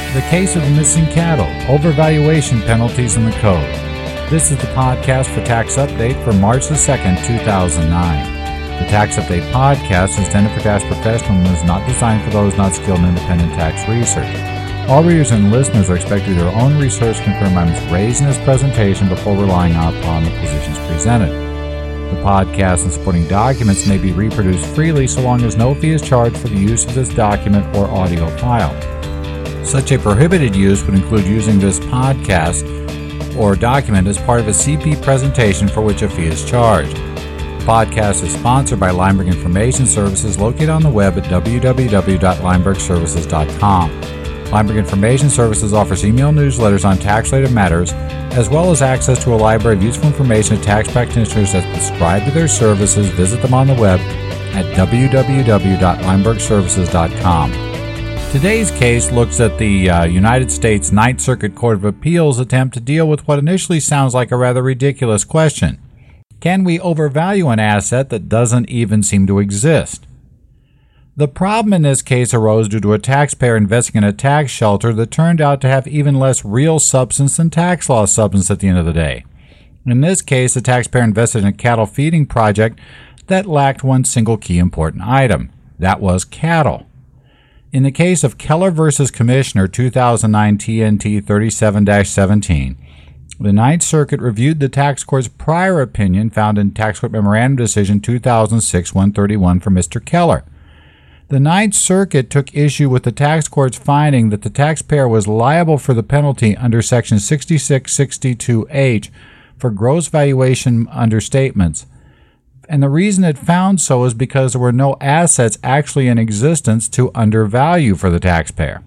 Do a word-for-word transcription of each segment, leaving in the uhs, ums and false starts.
The Case of the Missing Cattle, Overvaluation Penalties in the Code. This is the podcast for Tax Update for March the second, two thousand nine. The Tax Update podcast is intended for tax professionals and is not designed for those not skilled in independent tax research. All readers and listeners are expected to do their own research to confirm items raised in this presentation before relying upon the positions presented. The podcast and supporting documents may be reproduced freely so long as no fee is charged for the use of this document or audio file. Such a prohibited use would include using this podcast or document as part of a C P presentation for which a fee is charged. The podcast is sponsored by Lineberg Information Services located on the web at w w w dot lineberg services dot com. Lineberg Information Services offers email newsletters on tax-related matters, as well as access to a library of useful information to tax practitioners that subscribe to their services. Visit them on the web at w w w dot lineberg services dot com. Today's case looks at the uh, United States Ninth Circuit Court of Appeals' attempt to deal with what initially sounds like a rather ridiculous question. Can we overvalue an asset that doesn't even seem to exist? The problem in this case arose due to a taxpayer investing in a tax shelter that turned out to have even less real substance than tax law substance at the end of the day. In this case, the taxpayer invested in a cattle feeding project that lacked one single key important item. That was cattle. In the case of Keller versus Commissioner two thousand nine T N T thirty-seven dash seventeen, the Ninth Circuit reviewed the tax court's prior opinion found in Tax Court Memorandum Decision two thousand six one thirty-one for Mister Keller. The Ninth Circuit took issue with the tax court's finding that the taxpayer was liable for the penalty under Section sixty-six sixty-two H for gross valuation understatements. And the reason it found so is because there were no assets actually in existence to undervalue for the taxpayer.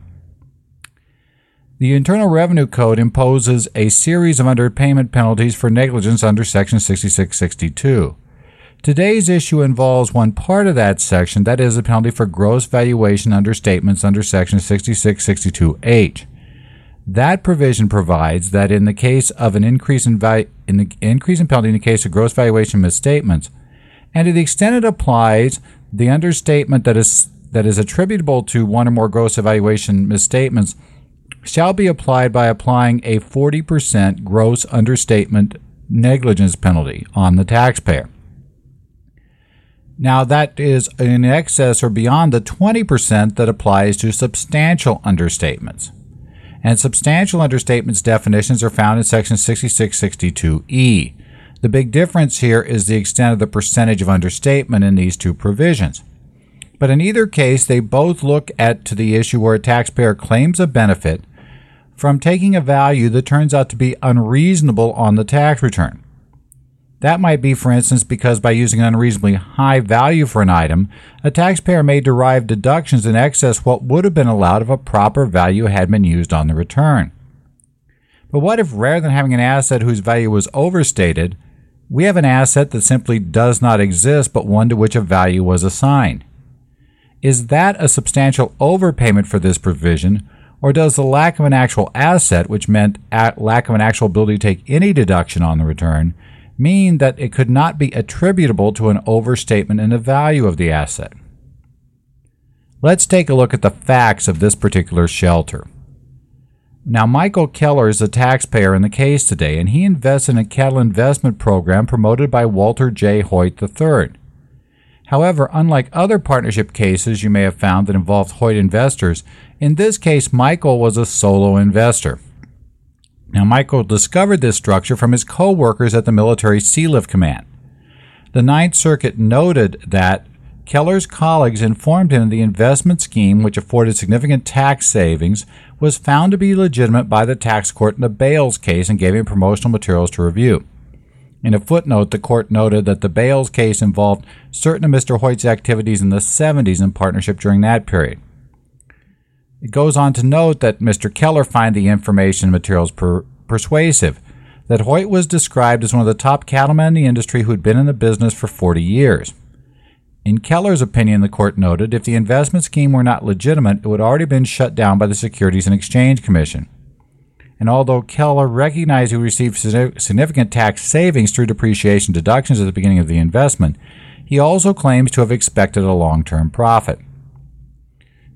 The Internal Revenue Code imposes a series of underpayment penalties for negligence under Section sixty-six sixty-two. Today's issue involves one part of that section, that is, a penalty for gross valuation understatements under Section sixty-six sixty-two H. That provision provides that in the case of an increase in, value, in the increase in penalty in the case of gross valuation misstatements, and to the extent it applies, the understatement that is that is attributable to one or more gross valuation misstatements shall be applied by applying a forty percent gross understatement negligence penalty on the taxpayer. Now, that is in excess or beyond the twenty percent that applies to substantial understatements. And substantial understatements definitions are found in Section sixty-six sixty-two E. The big difference here is the extent of the percentage of understatement in these two provisions. But in either case, they both look at to the issue where a taxpayer claims a benefit from taking a value that turns out to be unreasonable on the tax return. That might be, for instance, because by using an unreasonably high value for an item, a taxpayer may derive deductions in excess of what would have been allowed if a proper value had been used on the return. But what if, rather than having an asset whose value was overstated, we have an asset that simply does not exist, but one to which a value was assigned? Is that a substantial overpayment for this provision, or does the lack of an actual asset, which meant a lack of an actual ability to take any deduction on the return, mean that it could not be attributable to an overstatement in the value of the asset? Let's take a look at the facts of this particular shelter. Now, Michael Keller is a taxpayer in the case today, and he invests in a cattle investment program promoted by Walter J. Hoyt the third. However, unlike other partnership cases you may have found that involved Hoyt investors, in this case, Michael was a solo investor. Now, Michael discovered this structure from his co-workers at the Military Sealift Command. The Ninth Circuit noted that Keller's colleagues informed him the investment scheme, which afforded significant tax savings, was found to be legitimate by the tax court in the Bales case and gave him promotional materials to review. In a footnote, the court noted that the Bales case involved certain of Mister Hoyt's activities in the seventies in partnership during that period. It goes on to note that Mister Keller found the information and materials per- persuasive, that Hoyt was described as one of the top cattlemen in the industry who had been in the business for forty years. In Keller's opinion, the court noted, if the investment scheme were not legitimate, it would already have been shut down by the Securities and Exchange Commission. And although Keller recognized he received significant tax savings through depreciation deductions at the beginning of the investment, he also claims to have expected a long-term profit.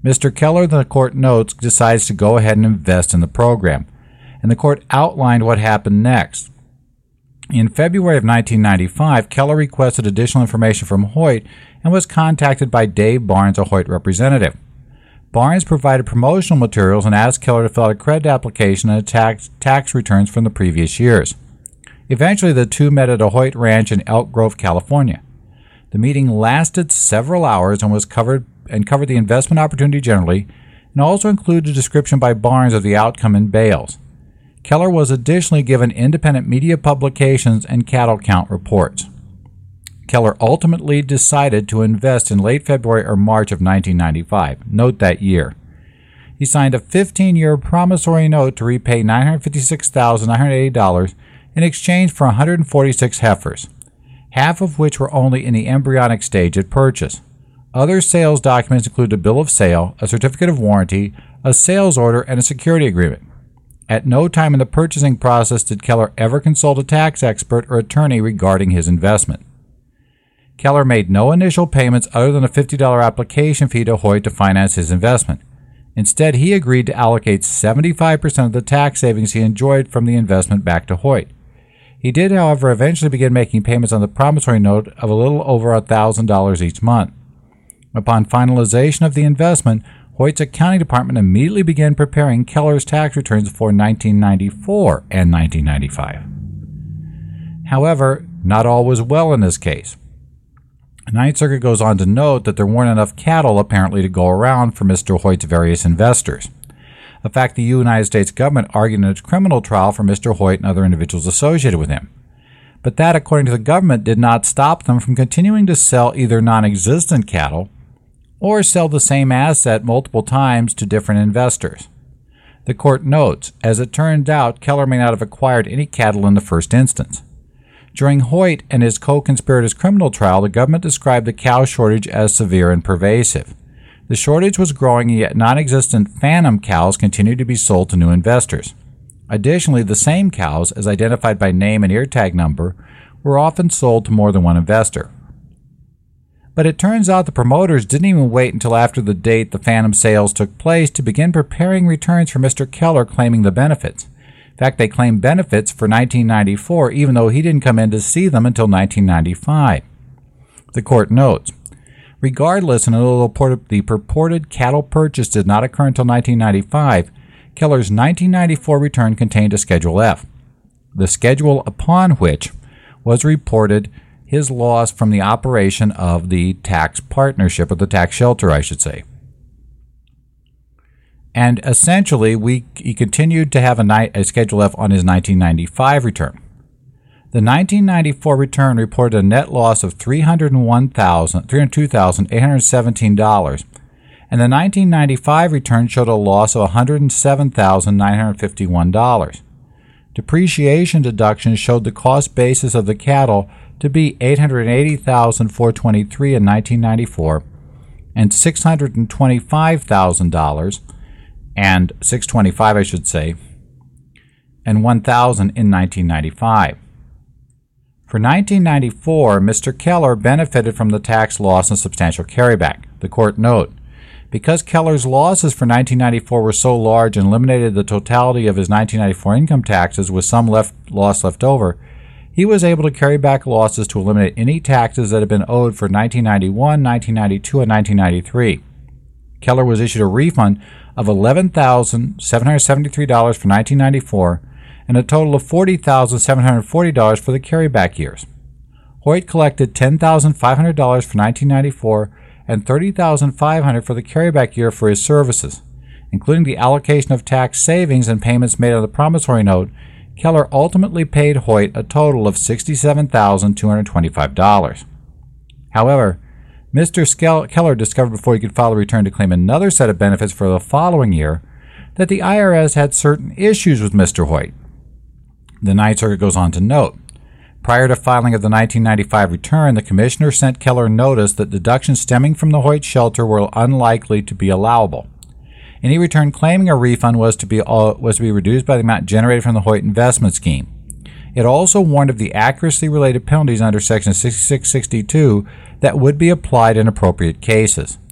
Mister Keller, the court notes, decides to go ahead and invest in the program, and the court outlined what happened next. In February of nineteen ninety-five, Keller requested additional information from Hoyt and was contacted by Dave Barnes, a Hoyt representative. Barnes provided promotional materials and asked Keller to fill out a credit application and tax, tax returns from the previous years. Eventually, the two met at a Hoyt ranch in Elk Grove, California. The meeting lasted several hours and was covered and covered the investment opportunity generally, and also included a description by Barnes of the outcome in bales. Keller was additionally given independent media publications and cattle count reports. Keller ultimately decided to invest in late February or March of nineteen ninety-five. Note that year. He signed a fifteen-year promissory note to repay nine hundred fifty-six thousand nine hundred eighty dollars in exchange for one hundred forty-six heifers, half of which were only in the embryonic stage at purchase. Other sales documents include a bill of sale, a certificate of warranty, a sales order, and a security agreement. At no time in the purchasing process did Keller ever consult a tax expert or attorney regarding his investment. Keller made no initial payments other than a fifty dollars application fee to Hoyt to finance his investment. Instead, he agreed to allocate seventy-five percent of the tax savings he enjoyed from the investment back to Hoyt. He did, however, eventually begin making payments on the promissory note of a little over one thousand dollars each month. Upon finalization of the investment, Hoyt's accounting department immediately began preparing Keller's tax returns for nineteen ninety-four and nineteen ninety-five. However, not all was well in this case. The Ninth Circuit goes on to note that there weren't enough cattle apparently to go around for Mister Hoyt's various investors, a fact the United States government argued in its criminal trial for Mister Hoyt and other individuals associated with him. But that, according to the government, did not stop them from continuing to sell either non-existent cattle or sell the same asset multiple times to different investors. The court notes, as it turned out, Keller may not have acquired any cattle in the first instance. During Hoyt and his co-conspirators' criminal trial, the government described the cow shortage as severe and pervasive. The shortage was growing, yet non-existent phantom cows continued to be sold to new investors. Additionally, the same cows, as identified by name and ear tag number, were often sold to more than one investor. But it turns out the promoters didn't even wait until after the date the phantom sales took place to begin preparing returns for Mister Keller claiming the benefits. In fact, they claimed benefits for nineteen ninety-four, even though he didn't come in to see them until nineteen ninety-five. The court notes, regardless, and although the purported cattle purchase did not occur until nineteen ninety-five, Keller's nineteen ninety-four return contained a Schedule F, the schedule upon which was reported his loss from the operation of the tax partnership, or the tax shelter, I should say. And essentially, we, he continued to have a, ni- a Schedule F on his nineteen ninety-five return. The nineteen ninety-four return reported a net loss of three hundred one thousand, three hundred two thousand eight hundred seventeen dollars, and the nineteen ninety-five return showed a loss of one hundred seven thousand nine hundred fifty-one dollars. Depreciation deductions showed the cost basis of the cattle to be eight hundred eighty thousand four hundred twenty-three dollars in nineteen ninety-four and six hundred twenty-five thousand dollars and six hundred twenty-five dollars I should say, and one thousand dollars in nineteen ninety-five. For nineteen ninety-four, Mister Keller benefited from the tax loss and substantial carryback. The court note, because Keller's losses for nineteen ninety-four were so large and eliminated the totality of his nineteen ninety-four income taxes with some left loss left over, he was able to carry back losses to eliminate any taxes that had been owed for nineteen ninety-one, nineteen ninety-two, and nineteen ninety-three. Keller was issued a refund of eleven thousand seven hundred seventy-three dollars for nineteen ninety-four and a total of forty thousand seven hundred forty dollars for the carryback years. Hoyt collected ten thousand five hundred dollars for nineteen ninety-four and thirty thousand five hundred dollars for the carryback year for his services. Including the allocation of tax savings and payments made on the promissory note, Keller ultimately paid Hoyt a total of sixty-seven thousand two hundred twenty-five dollars. However, Mister Keller discovered before he could file a return to claim another set of benefits for the following year that the I R S had certain issues with Mister Hoyt. The Ninth Circuit goes on to note, prior to filing of the nineteen ninety-five return, the Commissioner sent Keller notice that deductions stemming from the Hoyt shelter were unlikely to be allowable. Any return claiming a refund was to be uh, was to be reduced by the amount generated from the Hoyt investment scheme. It also warned of the accuracy-related penalties under Section sixty-six sixty-two that would be applied in appropriate cases.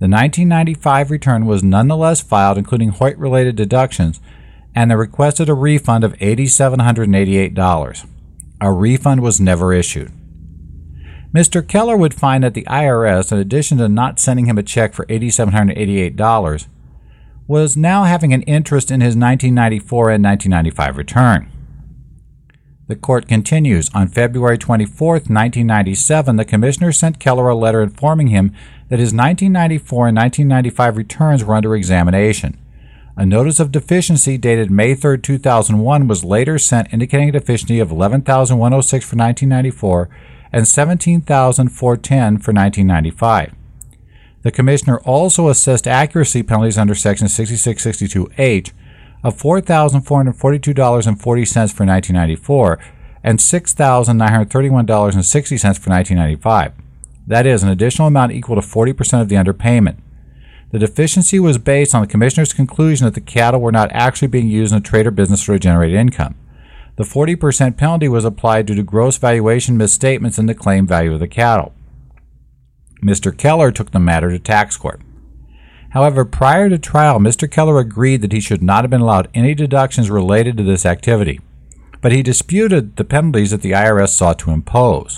The nineteen ninety-five return was nonetheless filed, including Hoyt-related deductions, and they requested a refund of eight thousand seven hundred eighty-eight dollars. A refund was never issued. Mister Keller would find that the I R S, in addition to not sending him a check for eight thousand seven hundred eighty-eight dollars, was now having an interest in his nineteen ninety-four and nineteen ninety-five return. The court continues. On February twenty-fourth, nineteen ninety-seven, the commissioner sent Keller a letter informing him that his nineteen ninety-four and nineteen ninety-five returns were under examination. A notice of deficiency dated May third, two thousand one was later sent indicating a deficiency of eleven thousand one hundred six for nineteen ninety-four and seventeen thousand four hundred ten for nineteen ninety-five. The commissioner also assessed accuracy penalties under Section sixty-six sixty-two H of four thousand four hundred forty-two dollars and forty cents for nineteen ninety-four and six thousand nine hundred thirty-one dollars and sixty cents for nineteen ninety-five. That is, an additional amount equal to forty percent of the underpayment. The deficiency was based on the commissioner's conclusion that the cattle were not actually being used in a trade or business to generate income. The forty percent penalty was applied due to gross valuation misstatements in the claim value of the cattle. Mister Keller took the matter to tax court. However, prior to trial, Mister Keller agreed that he should not have been allowed any deductions related to this activity, but he disputed the penalties that the I R S sought to impose.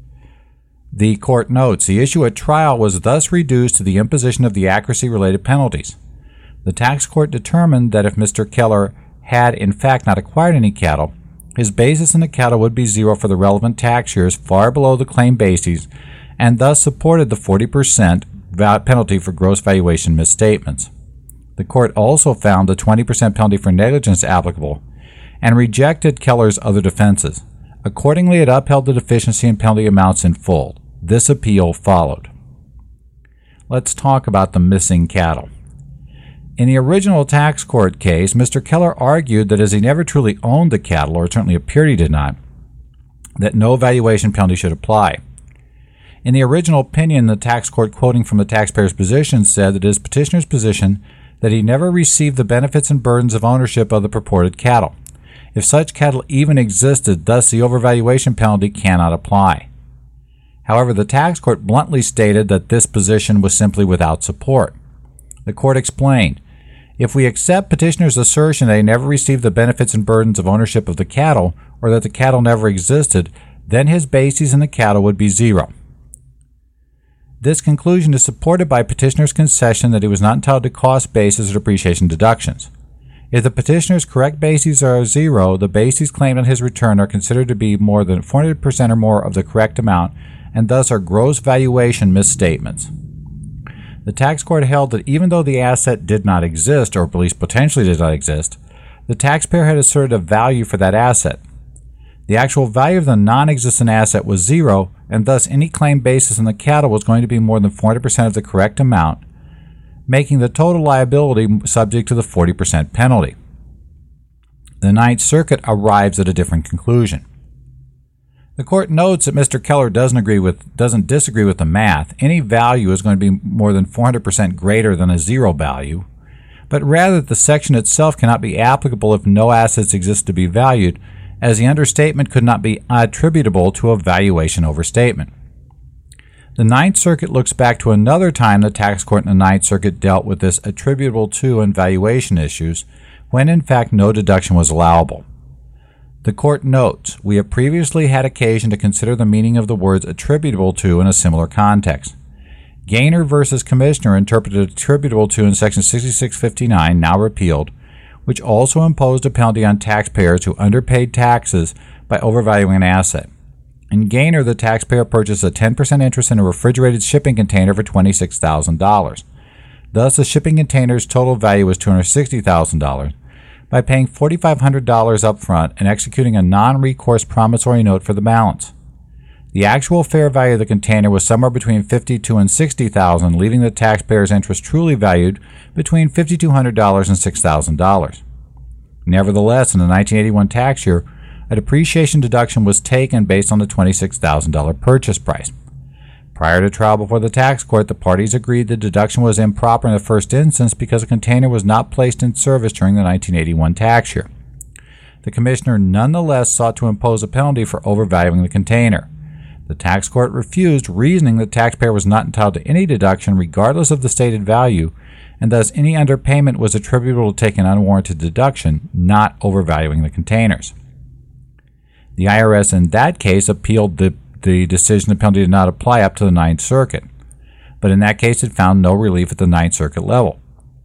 The court notes, the issue at trial was thus reduced to the imposition of the accuracy-related penalties. The tax court determined that if Mister Keller had in fact not acquired any cattle, his basis in the cattle would be zero for the relevant tax years, far below the claim bases, and thus supported the forty percent penalty for gross valuation misstatements. The court also found the twenty percent penalty for negligence applicable and rejected Keller's other defenses. Accordingly, it upheld the deficiency and penalty amounts in full. This appeal followed. Let's talk about the missing cattle. In the original tax court case, Mister Keller argued that as he never truly owned the cattle, or certainly appeared he did not, that no valuation penalty should apply. In the original opinion, the tax court, quoting from the taxpayer's position, said that it is petitioner's position that he never received the benefits and burdens of ownership of the purported cattle. If such cattle even existed, thus the overvaluation penalty cannot apply. However, the tax court bluntly stated that this position was simply without support. The court explained, if we accept petitioner's assertion that he never received the benefits and burdens of ownership of the cattle, or that the cattle never existed, then his bases in the cattle would be zero. This conclusion is supported by petitioner's concession that he was not entitled to cost basis or depreciation deductions. If the petitioner's correct bases are zero, the bases claimed on his return are considered to be more than four hundred percent or more of the correct amount, and thus are gross valuation misstatements. The tax court held that even though the asset did not exist, or at least potentially did not exist, the taxpayer had asserted a value for that asset. The actual value of the non-existent asset was zero, and thus any claim basis in the cattle was going to be more than four hundred percent of the correct amount, making the total liability subject to the forty percent penalty. The Ninth Circuit arrives at a different conclusion. The court notes that Mister Keller doesn't agree with, doesn't disagree with the math. Any value is going to be more than four hundred percent greater than a zero value, but rather that the section itself cannot be applicable if no assets exist to be valued, as the understatement could not be attributable to a valuation overstatement. The Ninth Circuit looks back to another time the tax court in the Ninth Circuit dealt with this attributable to and valuation issues, when in fact no deduction was allowable. The court notes, we have previously had occasion to consider the meaning of the words attributable to in a similar context. Gaynor versus Commissioner interpreted attributable to in Section sixty-six fifty-nine, now repealed, which also imposed a penalty on taxpayers who underpaid taxes by overvaluing an asset. In Gaynor, the taxpayer purchased a ten percent interest in a refrigerated shipping container for twenty-six thousand dollars. Thus, the shipping container's total value was two hundred sixty thousand dollars. By paying four thousand five hundred dollars upfront and executing a non-recourse promissory note for the balance. The actual fair value of the container was somewhere between fifty-two thousand dollars and sixty thousand dollars, leaving the taxpayer's interest truly valued between five thousand two hundred dollars and six thousand dollars. Nevertheless, in the nineteen eighty-one tax year, a depreciation deduction was taken based on the twenty-six thousand dollars purchase price. Prior to trial before the tax court, the parties agreed the deduction was improper in the first instance because the container was not placed in service during the nineteen eighty-one tax year. The commissioner nonetheless sought to impose a penalty for overvaluing the container. The tax court refused, reasoning the taxpayer was not entitled to any deduction regardless of the stated value, and thus any underpayment was attributable to taking an unwarranted deduction, not overvaluing the containers. The I R S in that case appealed the, the decision the penalty did not apply up to the Ninth Circuit, but in that case it found no relief at the Ninth Circuit level.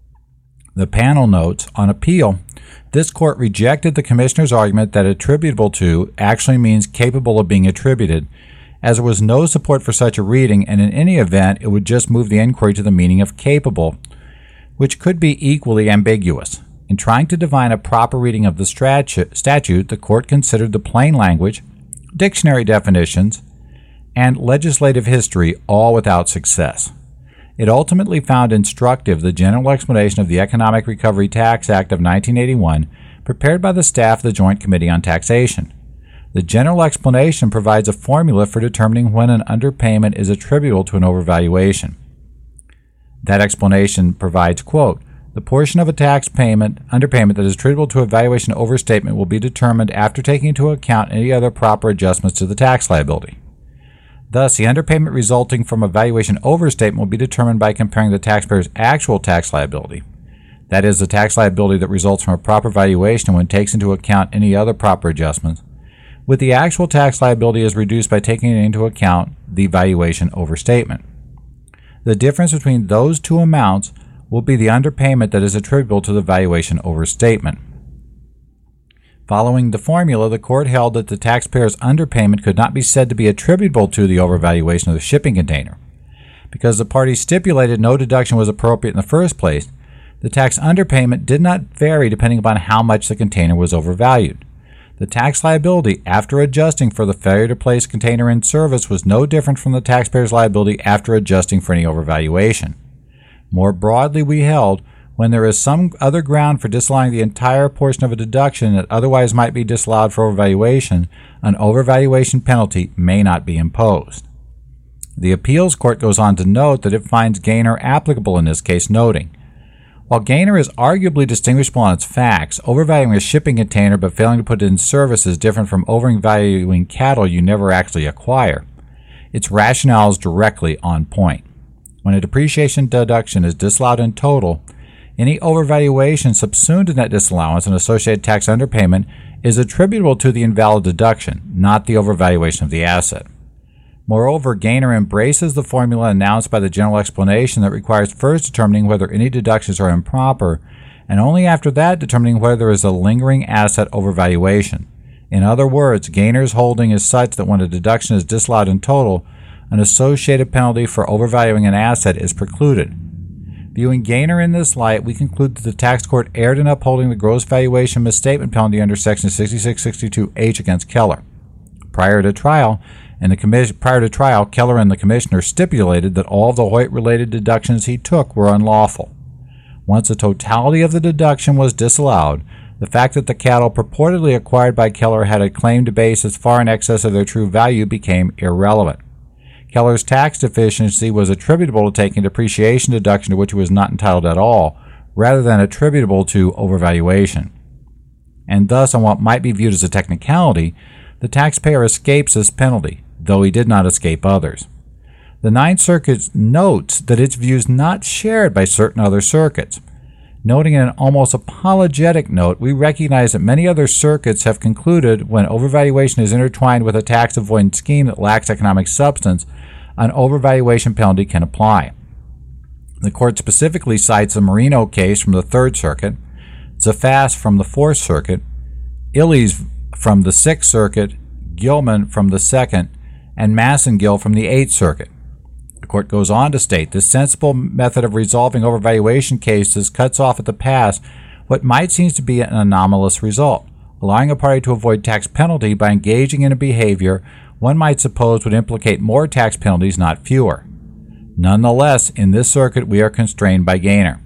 The panel notes, on appeal, this court rejected the Commissioner's argument that attributable to actually means capable of being attributed, as there was no support for such a reading, and in any event it would just move the inquiry to the meaning of capable, which could be equally ambiguous. In trying to define a proper reading of the statute, the court considered the plain language, dictionary definitions, and legislative history, all without success. It ultimately found instructive the general explanation of the Economic Recovery Tax Act of nineteen eighty-one, prepared by the staff of the Joint Committee on Taxation. The general explanation provides a formula for determining when an underpayment is attributable to an overvaluation. That explanation provides, quote, the portion of a tax payment, underpayment that is attributable to a valuation overstatement will be determined after taking into account any other proper adjustments to the tax liability. Thus, the underpayment resulting from a valuation overstatement will be determined by comparing the taxpayer's actual tax liability, that is, the tax liability that results from a proper valuation when takes into account any other proper adjustments, with the actual tax liability is reduced by taking into account the valuation overstatement. The difference between those two amounts will be the underpayment that is attributable to the valuation overstatement. Following the formula, the court held that the taxpayer's underpayment could not be said to be attributable to the overvaluation of the shipping container. Because the parties stipulated no deduction was appropriate in the first place, the tax underpayment did not vary depending upon how much the container was overvalued. The tax liability after adjusting for the failure to place container in service was no different from the taxpayer's liability after adjusting for any overvaluation. More broadly, we held, when there is some other ground for disallowing the entire portion of a deduction that otherwise might be disallowed for overvaluation, an overvaluation penalty may not be imposed. The appeals court goes on to note that it finds Gaynor applicable in this case, noting, while Gaynor is arguably distinguishable on its facts, overvaluing a shipping container but failing to put it in service is different from overvaluing cattle you never actually acquire. Its rationale is directly on point. When a depreciation deduction is disallowed in total, any overvaluation subsumed in that disallowance and associated tax underpayment is attributable to the invalid deduction, not the overvaluation of the asset. Moreover, Gaynor embraces the formula announced by the general explanation that requires first determining whether any deductions are improper, and only after that determining whether there is a lingering asset overvaluation. In other words, Gaynor's holding is such that when a deduction is disallowed in total, an associated penalty for overvaluing an asset is precluded. Viewing Gaynor in this light, we conclude that the tax court erred in upholding the gross valuation misstatement penalty under Section sixty-six sixty-two H against Keller. Prior to trial, and the commission, prior to trial, Keller and the Commissioner stipulated that all of the Hoyt-related deductions he took were unlawful. Once the totality of the deduction was disallowed, the fact that the cattle purportedly acquired by Keller had a claimed basis far in excess of their true value became irrelevant. Keller's tax deficiency was attributable to taking a depreciation deduction to which he was not entitled at all, rather than attributable to overvaluation. And thus, on what might be viewed as a technicality, the taxpayer escapes this penalty, though he did not escape others. The Ninth Circuit notes that its view is not shared by certain other circuits. Noting in an almost apologetic note, we recognize that many other circuits have concluded when overvaluation is intertwined with a tax avoidance scheme that lacks economic substance, an overvaluation penalty can apply. The court specifically cites the Marino case from the Third Circuit, Zafas from the Fourth Circuit, Illes from the Sixth Circuit, Gilman from the Second, and Massengill from the Eighth Circuit. The court goes on to state this sensible method of resolving overvaluation cases cuts off at the pass what might seem to be an anomalous result, allowing a party to avoid tax penalty by engaging in a behavior one might suppose would implicate more tax penalties, not fewer. Nonetheless, in this circuit we are constrained by Gaynor.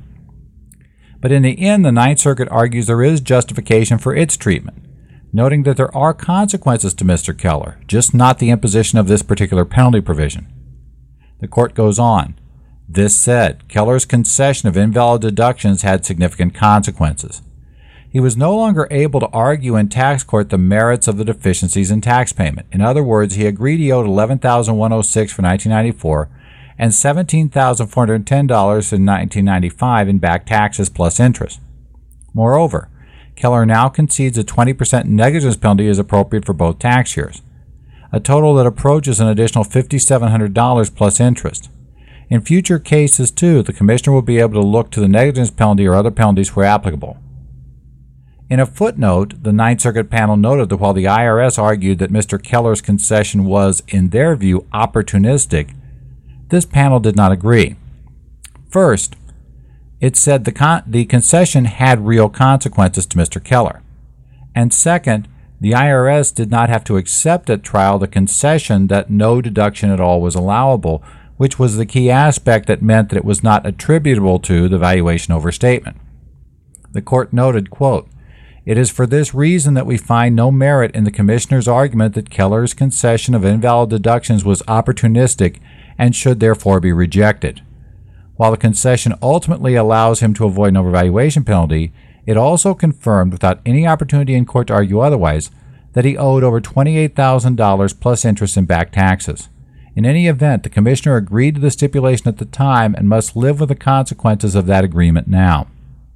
But in the end, the Ninth Circuit argues there is justification for its treatment, noting that there are consequences to Mister Keller, just not the imposition of this particular penalty provision. The court goes on. This said, Keller's concession of invalid deductions had significant consequences. he was no longer able to argue in tax court the merits of the deficiencies in tax payment. In other words, he agreed he owed eleven thousand one hundred six dollars for nineteen ninety-four and seventeen thousand four hundred ten dollars in nineteen ninety-five in back taxes plus interest. Moreover, Keller now concedes a twenty percent negligence penalty is appropriate for both tax years, a total that approaches an additional five thousand seven hundred dollars plus interest. In future cases, too, the Commissioner will be able to look to the negligence penalty or other penalties where applicable. In a footnote, the Ninth Circuit panel noted that while the I R S argued that Mister Keller's concession was, in their view, opportunistic, this panel did not agree. First, it said the, con- the concession had real consequences to Mister Keller. And second, the I R S did not have to accept at trial the concession that no deduction at all was allowable, which was the key aspect that meant that it was not attributable to the valuation overstatement. The court noted, quote, "It is for this reason that we find no merit in the Commissioner's argument that Keller's concession of invalid deductions was opportunistic and should therefore be rejected. While the concession ultimately allows him to avoid an overvaluation penalty, it also confirmed, without any opportunity in court to argue otherwise, that he owed over twenty-eight thousand dollars plus interest in back taxes. In any event, the Commissioner agreed to the stipulation at the time and must live with the consequences of that agreement now."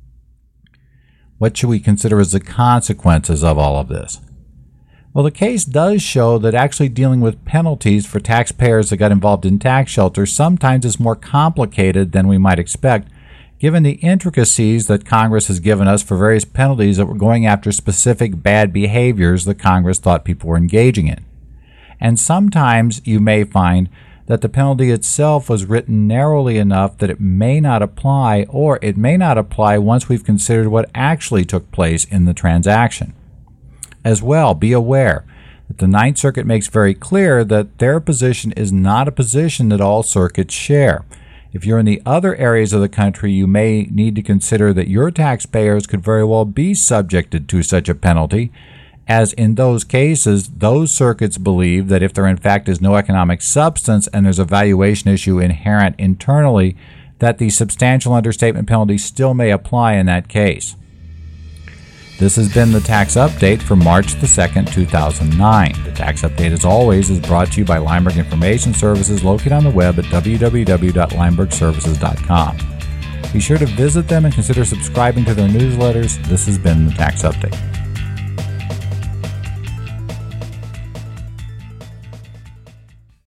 What should we consider as the consequences of all of this? Well, the case does show that actually dealing with penalties for taxpayers that got involved in tax shelters sometimes is more complicated than we might expect, given the intricacies that Congress has given us for various penalties that were going after specific bad behaviors that Congress thought people were engaging in. And sometimes you may find that the penalty itself was written narrowly enough that it may not apply, or it may not apply once we've considered what actually took place in the transaction. As well, be aware that the Ninth Circuit makes very clear that their position is not a position that all circuits share. If you're in the other areas of the country, you may need to consider that your taxpayers could very well be subjected to such a penalty, as in those cases, those circuits believe that if there in fact is no economic substance and there's a valuation issue inherent internally, that the substantial understatement penalty still may apply in that case. This has been the Tax Update for March the second, two thousand nine. The Tax Update, as always, is brought to you by Lineberg Information Services, located on the web at w w w dot lineberg services dot com. Be sure to visit them and consider subscribing to their newsletters. This has been the Tax Update.